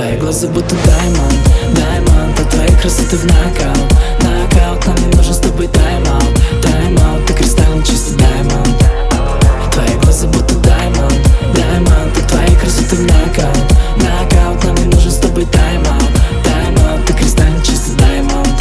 Твои глаза будто даймонд, даймонд, а твои красоты в нокаут, нокаут. Нам не нужен с тобой тайм-аут, тайм-аут. Ты кристаллин чистый даймонд. Твои глаза будто даймонд, даймонд, а твои красоты в нокаут, нокаут. Нам не нужен с тобой тайм-аут, тайм-аут. Ты кристаллин чистый даймонд.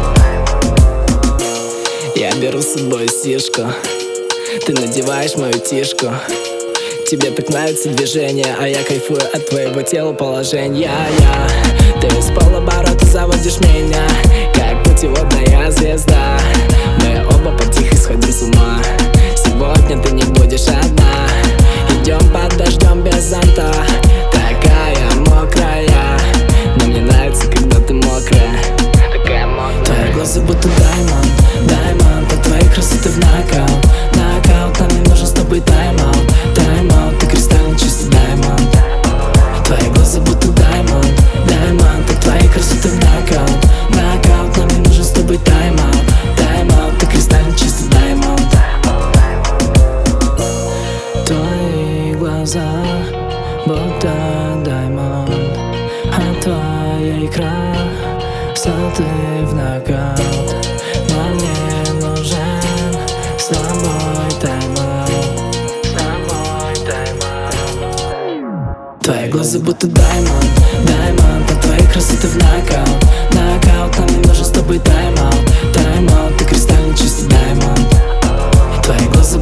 Я беру с собой сишку, ты надеваешь мою тишку. Тебе так нравится движение, а я кайфую от твоего тела положения. Ты из полоборота заводишь меня, как путеводная звезда. Мы оба потихо сходим с ума. Сегодня ты не будешь одна. Идем под дождем без зонта, такая мокрая. Но мне нравится, когда ты мокрая, такая мокрая. Твои глаза будто даймонд, даймонд, а твои красоты в нокаут, нокаут. Нам не нужен с тобой тайм-аут, тайм-аут. Ты кристаллин чистый даймонд. Твои глаза будто даймонд, даймонд, а твои красоты в нокаут, нокаут. Нам не нужен с тобой тайм-аут, тайм-аут. Ты кристаллин чистый даймонд. Твои глаза будто даймонд, а твои красоты в нокаут. Но мне нужен с тобой тайм-аут, с тобой тайм-аут. Твои глаза будто даймонд, даймонд, а твои красоты в нокаут, нокаут. Нам не нужен с тобой тайм-аут, тайм-аут. Ты кристаллин чистый даймонд. Твои глаза